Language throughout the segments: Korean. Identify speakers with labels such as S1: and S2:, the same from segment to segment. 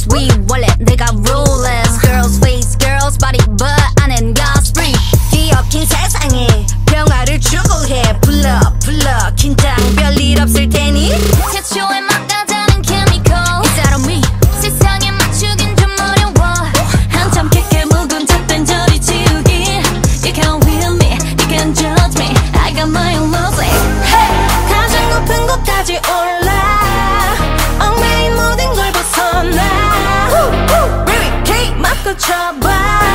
S1: sweet 원래 내가 ruthless. Girls face girls body but 안엔 gossip. 뒤엎인 세상에 평화를 추구해. 불러 긴장 별일 없을 테니. 태초에 막가자는 chemical Is that on me? 세상에 맞추긴 좀 어려워. 한참 깊게 묵은 잣된 저리 지우기. You can't feel me, you can't judge me. I got my own music. Hey! 가장 높은 곳까지 올라 얽매인 모든 걸 벗어나. Baby, 맞고 쳐봐.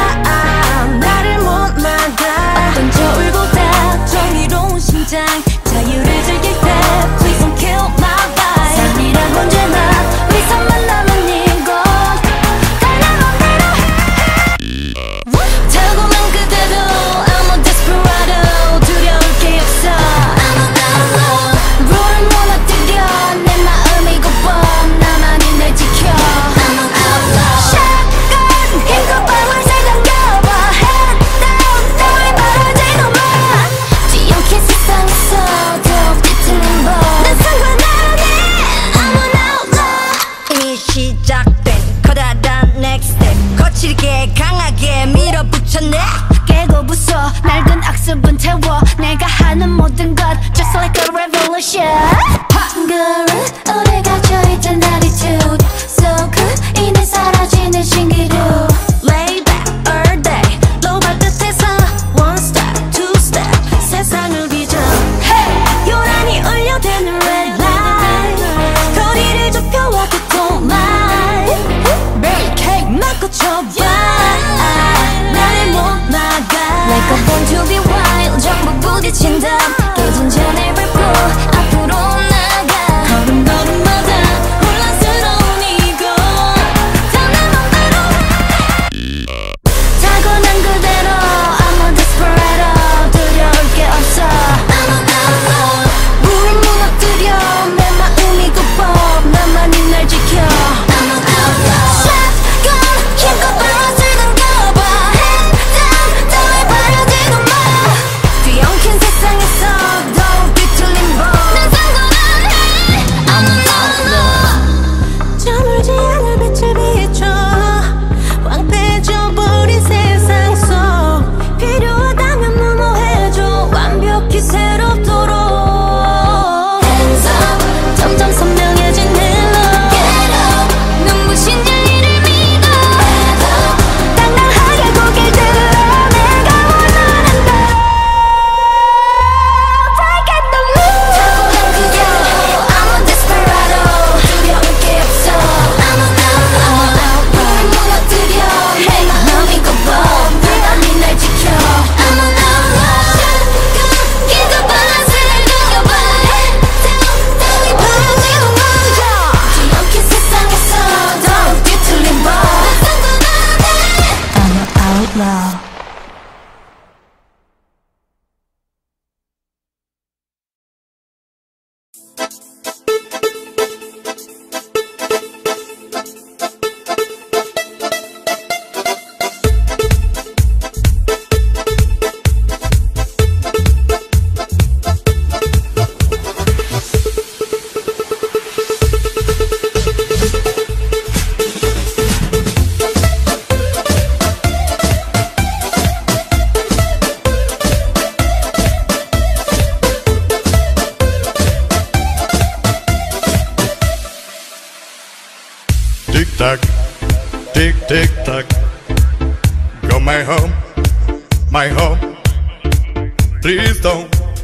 S1: 나를 못 막아. 어떤 저울보다 정의로운 심장. 자유를 즐길 때 Please don't kill my vibe. 삶이란 언제나 위선만 남은 이곳. 달라 맘대로 해. 타고난 그대로 I'm a desperado. 두려울 게 없어. I'm an outlaw. 룰을 무너뜨려 내 마음이 고법. 나만이 날 지켜. I'm an outlaw. Shotgun 힘껏 발월살 당겨봐. Head down 따위 바라지도 마. 뒤엉킨 세상에서 더욱 뒤틀린 법. 난 상관 안 해. I'm an outlaw. 이미 시작된 커다란 next step. 거칠게 강하게 밀어붙였네. 깨고 부숴 낡은 악습은 태워. 내가 하는 모든 것 just like a revolution. Girl, 오래 갇혀있던 attitude so good. 이내 사라지는 신기루. Lay back all day. low 발끝에서 one step, two step. 세상을 빚어. Hey! 요란히 울려대는 red light. 거리를 좁혀와 good light. Barricade 맞고 쳐봐. 나를 못 막아. Like a born to be wild. 전부 부딪힌 듯 깨진 전에 밟고 앞으로 나가. 걸음걸음마다 혼란스러운 이곳. 다 내 맘대로 해. 타고난 그대로 I'm a desperado. 두려울 게 없어. I'm an outlaw. 룰을 무너뜨려 내 마음이 고법. 나만이 날 지켜. I'm an outlaw. Shotgun 힘껏 발월살 당겨봐. Head down 따위 바라지도 마. 뒤엉킨 세상에서 더욱 뒤틀린 법. 난 상관 안 해. I'm an outlaw. 저물지 않을 빛을 비춰. 황폐해져 버린 세상 속. 필요하다면 무너해줘. 완벽히 새롭도록. Hands up 점점 선명해진 멜로. Get up 눈부신 진리를 믿어. Head up 당당하게 고개를 들어. 내가 원하는 대로. Take it to me. 타고난 그대로 I'm a desperado. 두려울 게 없어. I'm an outlaw. 룰을 무너뜨려 내 마음이 고법. 나만이 날 지켜. I'm an outlaw. 힘껏 바라스를 당겨봐. Head down 따위 바라지도 마. 뒤엉킨 세상에서 더욱 뒤틀린 법. 난 상관 안 해. I'm an outlaw.
S2: Tick tock, tick tock. Go my home, my home. Please don't